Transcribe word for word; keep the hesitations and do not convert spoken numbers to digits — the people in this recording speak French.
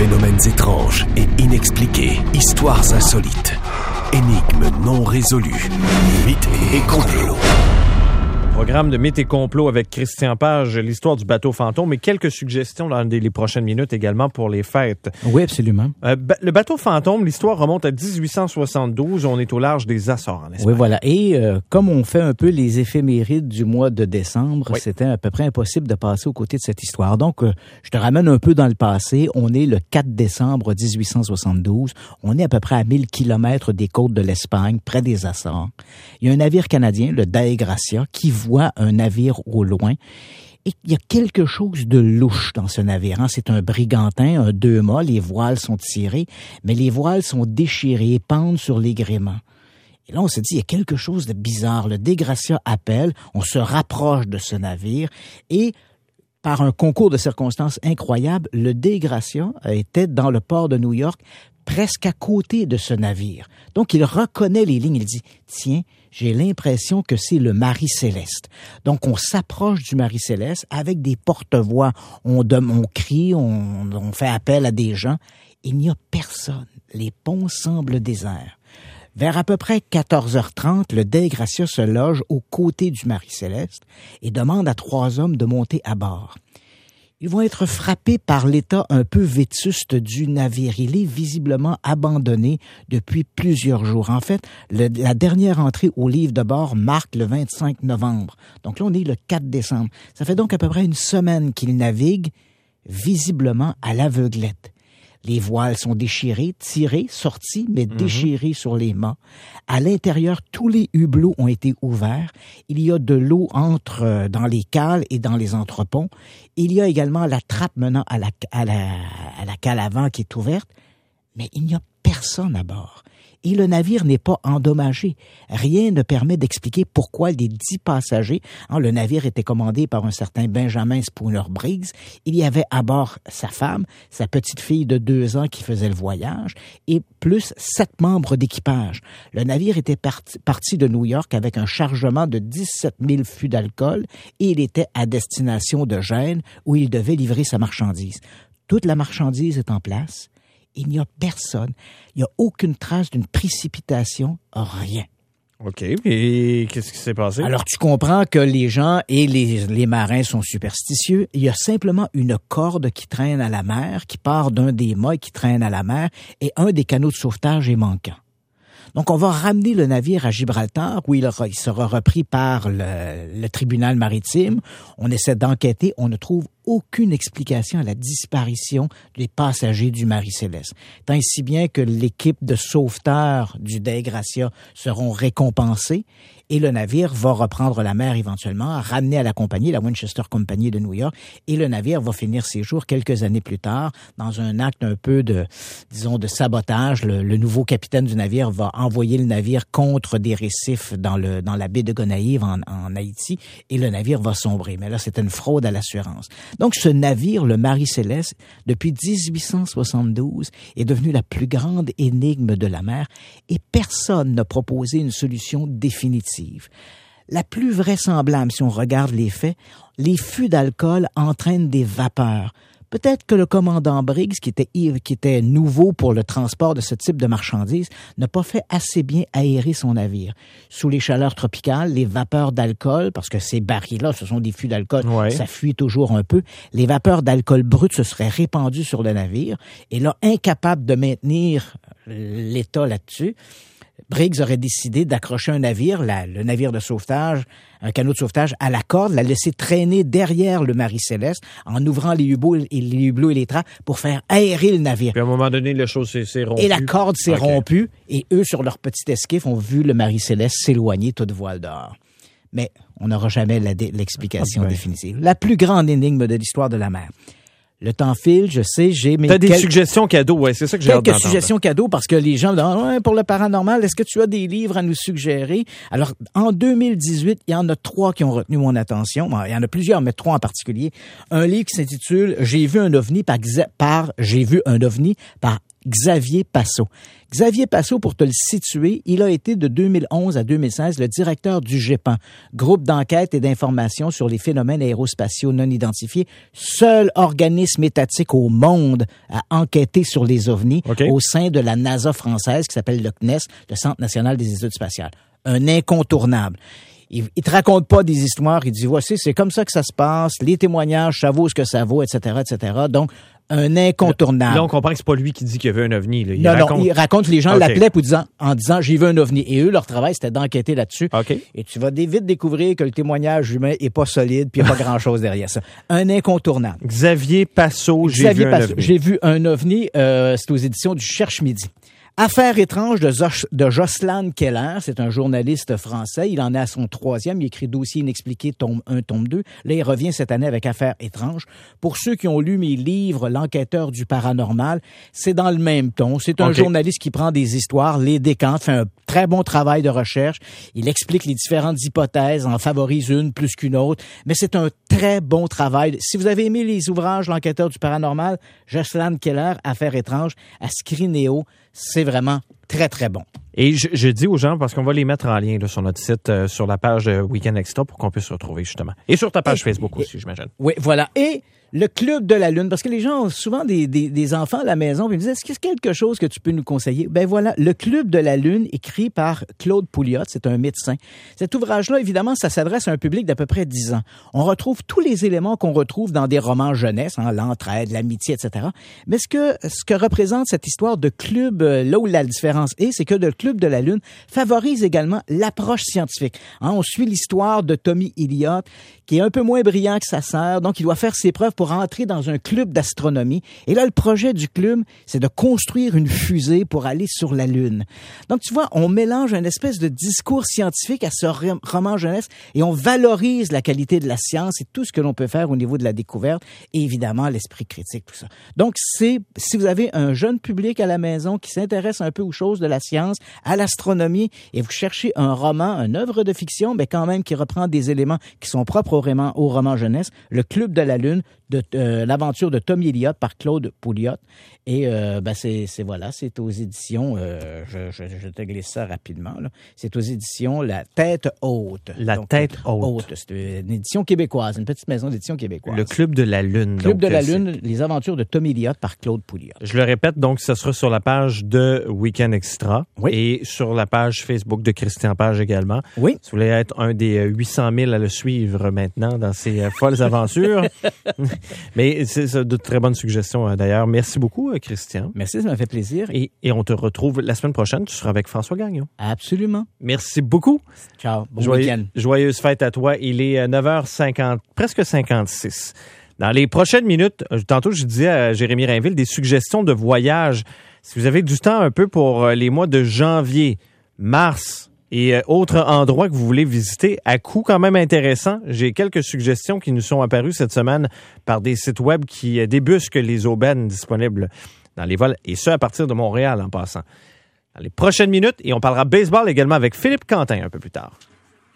Phénomènes étranges et inexpliqués, histoires insolites, énigmes non résolues, mythes et complots. Programme de Mythes et complots avec Christian Page, l'histoire du bateau fantôme et quelques suggestions dans les prochaines minutes également pour les fêtes. Oui, absolument. Euh, ba- le bateau fantôme, l'histoire remonte à dix-huit cent soixante-douze. On est au large des Açores, en Espagne. Oui, voilà. Et euh, comme on fait un peu les éphémérides du mois de décembre, oui. C'était à peu près impossible de passer aux côtés de cette histoire. Donc, euh, je te ramène un peu dans le passé. On est le quatre décembre dix-huit cent soixante-douze. On est à peu près à mille kilomètres des côtes de l'Espagne, près des Açores. Il y a un navire canadien, le Dei Gracia, qui voit un navire au loin. Et il y a quelque chose de louche dans ce navire. Hein. C'est un brigantin, un deux-mâts, les voiles sont tirées, mais les voiles sont déchirées et pendent sur les gréements. Et là, on se dit, il y a quelque chose de bizarre. Le Dei Gracia appelle, on se rapproche de ce navire et par un concours de circonstances incroyable, le Dei Gracia était dans le port de New York, presque à côté de ce navire. Donc, il reconnaît les lignes. Il dit, tiens, j'ai l'impression que c'est le Marie Céleste. Donc, on s'approche du Marie Céleste avec des porte-voix. On, on crie, on, on fait appel à des gens. Il n'y a personne. Les ponts semblent déserts. Vers à peu près quatorze heures trente, le Dei Gracia se loge aux côtés du Marie Céleste et demande à trois hommes de monter à bord. Ils vont être frappés par l'état un peu vétuste du navire. Il est visiblement abandonné depuis plusieurs jours. En fait, le, la dernière entrée au livre de bord marque le vingt-cinq novembre. Donc là, on est le quatre décembre. Ça fait donc à peu près une semaine qu'il navigue, visiblement à l'aveuglette. Les voiles sont déchirées, tirées, sorties, mais mm-hmm. déchirées sur les mâts. À l'intérieur, tous les hublots ont été ouverts. Il y a de l'eau entre euh, dans les cales et dans les entreponts. Il y a également la trappe menant à la, à la, à la cale avant qui est ouverte. Mais il n'y a personne à bord. Et le navire n'est pas endommagé. Rien ne permet d'expliquer pourquoi les dix passagers, hein, le navire était commandé par un certain Benjamin Spooner Briggs, il y avait à bord sa femme, sa petite fille de deux ans qui faisait le voyage, et plus sept membres d'équipage. Le navire était parti, parti de New York avec un chargement de dix-sept mille fûts d'alcool et il était à destination de Gênes où il devait livrer sa marchandise. Toute la marchandise est en place. Il n'y a personne. Il n'y a aucune trace d'une précipitation, rien. OK. Et qu'est-ce qui s'est passé? Alors, tu comprends que les gens et les, les marins sont superstitieux. Il y a simplement une corde qui traîne à la mer, qui part d'un des mâts et qui traîne à la mer, et un des canaux de sauvetage est manquant. Donc, on va ramener le navire à Gibraltar, où il, il sera repris par le, le tribunal maritime. On essaie d'enquêter. On ne trouve aucune explication à la disparition des passagers du Marie Céleste. Tant et si bien que l'équipe de sauveteurs du Dei Gracia seront récompensés et le navire va reprendre la mer éventuellement, ramener à la compagnie, la Winchester Company de New York, et le navire va finir ses jours quelques années plus tard dans un acte un peu de, disons, de sabotage. Le, le nouveau capitaine du navire va envoyer le navire contre des récifs dans le, dans la baie de Gonaïves en, en Haïti et le navire va sombrer. Mais là, c'était une fraude à l'assurance. Donc, ce navire, le Marie Céleste, depuis dix-huit cent soixante-douze, est devenu la plus grande énigme de la mer et personne n'a proposé une solution définitive. La plus vraisemblable, si on regarde les faits, les fûts d'alcool entraînent des vapeurs. Peut-être que le commandant Briggs, qui était, qui était nouveau pour le transport de ce type de marchandises, n'a pas fait assez bien aérer son navire. Sous les chaleurs tropicales, les vapeurs d'alcool, parce que ces barils-là, ce sont des fûts d'alcool, ouais. Ça fuit toujours un peu, les vapeurs d'alcool brut se seraient répandues sur le navire, et là, incapable de maintenir l'état là-dessus, Briggs aurait décidé d'accrocher un navire, la, le navire de sauvetage, un canot de sauvetage à la corde, la laisser traîner derrière le Marie Céleste en ouvrant les hublots et les hublots et les trappes pour faire aérer le navire. Puis à un moment donné, la chose s'est, s'est rompue. Et la corde s'est okay. rompue et eux, sur leur petit esquif, ont vu le Marie Céleste s'éloigner toute voile dehors. Mais on n'aura jamais la dé- l'explication okay. définitive. La plus grande énigme de l'histoire de la mer. Le temps file, je sais, j'ai... T'as des quelques... suggestions cadeaux, ouais, c'est ça que j'ai hâte d'entendre. Quelques suggestions cadeaux, parce que les gens me disent, ouais, pour le paranormal, est-ce que tu as des livres à nous suggérer? Alors, en deux mille dix-huit, il y en a trois qui ont retenu mon attention. Bon, il y en a plusieurs, mais trois en particulier. Un livre qui s'intitule « J'ai vu un ovni » par, par « J'ai vu un ovni » par Xavier Passot. Xavier Passot, pour te le situer, il a été de deux mille onze à deux mille seize le directeur du GEPAN, groupe d'enquête et d'information sur les phénomènes aérospatiaux non identifiés, seul organisme étatique au monde à enquêter sur les ovnis okay. au sein de la NASA française qui s'appelle le C N E S, le Centre national des études spatiales. Un incontournable. Il, il te raconte pas des histoires, il dit voici, c'est comme ça que ça se passe, les témoignages, ça vaut ce que ça vaut, et cetera, et cetera. Donc, un incontournable. Là, on comprend que c'est pas lui qui dit qu'il y avait un ovni. Là. Il non, raconte... non, il raconte, les gens okay. l'appelaient pour disant, en disant, j'ai vu un ovni. Et eux, leur travail, c'était d'enquêter là-dessus. Okay. Et tu vas vite découvrir que le témoignage humain est pas solide, puis il n'y a pas grand-chose derrière ça. Un incontournable. Xavier Passot, j'ai Xavier vu Passot, un ovni. J'ai vu un ovni, euh, c'est aux éditions du Cherche-Midi. Affaire étrange de, Zoch, de Jocelyn Keller, c'est un journaliste français. Il en est à son troisième. Il écrit Dossier inexpliqué, tome un, tome deux. Là, il revient cette année avec Affaire étrange. Pour ceux qui ont lu mes livres, L'enquêteur du paranormal, c'est dans le même ton. C'est un okay. journaliste qui prend des histoires, les décante, fait un très bon travail de recherche. Il explique les différentes hypothèses, en favorise une plus qu'une autre. Mais c'est un très bon travail. Si vous avez aimé les ouvrages L'enquêteur du paranormal, Jocelyn Keller, Affaire étrange, à Scrinéo, c'est vraiment très, très bon. Et je, je dis aux gens, parce qu'on va les mettre en lien là, sur notre site, euh, sur la page euh, Week-end Extra pour qu'on puisse se retrouver justement. Et sur ta page et, Facebook aussi, et, j'imagine. Oui, voilà. Et le Club de la Lune, parce que les gens ont souvent des, des, des enfants à la maison, puis ils me disent, est-ce qu'il y a quelque chose que tu peux nous conseiller? Ben voilà, le Club de la Lune, écrit par Claude Pouliot, c'est un médecin. Cet ouvrage-là, évidemment, ça s'adresse à un public d'à peu près dix ans. On retrouve tous les éléments qu'on retrouve dans des romans jeunesse, hein, l'entraide, l'amitié, et cetera. Mais ce que, ce que représente cette histoire de club, là où la différence est, c'est que le Club de la Lune favorise également l'approche scientifique. Hein, on suit l'histoire de Tommy Elliott, qui est un peu moins brillant que sa sœur, donc il doit faire ses preuves pour entrer dans un club d'astronomie. Et là, le projet du club, c'est de construire une fusée pour aller sur la Lune. Donc, tu vois, on mélange une espèce de discours scientifique à ce roman jeunesse et on valorise la qualité de la science et tout ce que l'on peut faire au niveau de la découverte et évidemment l'esprit critique, tout ça. Donc, c'est, si vous avez un jeune public à la maison qui s'intéresse un peu aux choses de la science, à l'astronomie, et vous cherchez un roman, une œuvre de fiction, mais quand même qui reprend des éléments qui sont propres au roman, au roman jeunesse, Le Club de la Lune, de euh, l'aventure de Tommy Elliott par Claude Pouliot. Et euh, ben c'est, c'est voilà, c'est aux éditions, euh, je, je, je te glisse ça rapidement, là. C'est aux éditions La Tête Haute. La Donc, Tête Haute. Haute. C'est une édition québécoise, une petite maison d'édition québécoise. Le Club de la Lune. Club donc, de la c'est... Lune, les aventures de Tommy Elliott par Claude Pouliot. Je le répète, donc, ce sera sur la page de Week-end Extra. Oui. Et sur la page Facebook de Christian Page également. Oui. Si vous voulez être un des huit cent mille à le suivre maintenant dans ses euh, folles aventures. Mais c'est, c'est de très bonnes suggestions, euh, d'ailleurs. Merci beaucoup, euh, Christian. Merci, ça m'a fait plaisir. Et, et on te retrouve la semaine prochaine. Tu seras avec François Gagnon. Absolument. Merci beaucoup. Ciao. Bon Joyeux, week-end. Joyeuse fête à toi. Il est neuf heures cinquante, presque cinquante-six. Dans les prochaines minutes, tantôt je disais à Jérémy Rainville des suggestions de voyage. Si vous avez du temps un peu pour les mois de janvier, mars et autres endroits que vous voulez visiter, à coût quand même intéressant, j'ai quelques suggestions qui nous sont apparues cette semaine par des sites web qui débusquent les aubaines disponibles dans les vols, et ce à partir de Montréal en passant. Dans les prochaines minutes, et on parlera baseball également avec Philippe Quentin un peu plus tard.